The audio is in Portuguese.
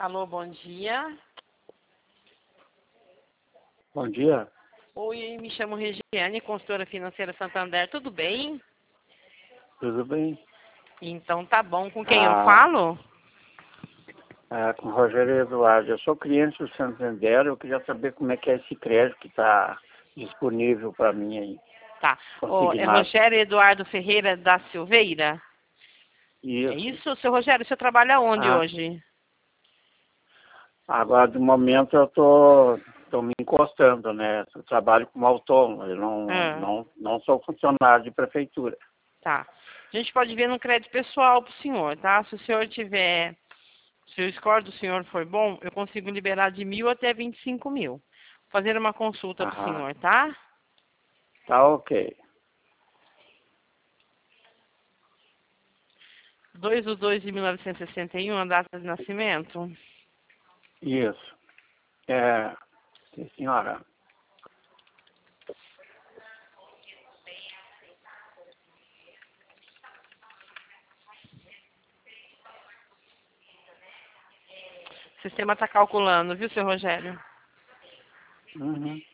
Alô, bom dia. Bom dia, Oi, me chamo Regiane, consultora financeira Santander, tudo bem? tudo bem? Então tá bom, com quem eu Ah, falo? com o Rogério Eduardo. Eu sou cliente do Santander, eu queria saber como é que é esse crédito que está disponível para mim aí, Tá. É consignado. Rogério Eduardo Ferreira da Silveira? É Isso. isso? Seu Rogério, você trabalha onde Ah, hoje? agora, de momento, eu tô me encostando, né? Eu trabalho como autônomo, eu Ah, não sou funcionário de prefeitura. tá. A gente pode ver no crédito pessoal pro senhor, tá? Se o senhor tiver, se o score do senhor for bom, eu consigo liberar de 1.000 até 25.000. Vou fazer uma consulta pro Aham, senhor, tá? tá ok. 2/2/1961, a data de nascimento. Isso. Sim, senhora. O sistema está calculando, viu, seu Rogério? Uhum.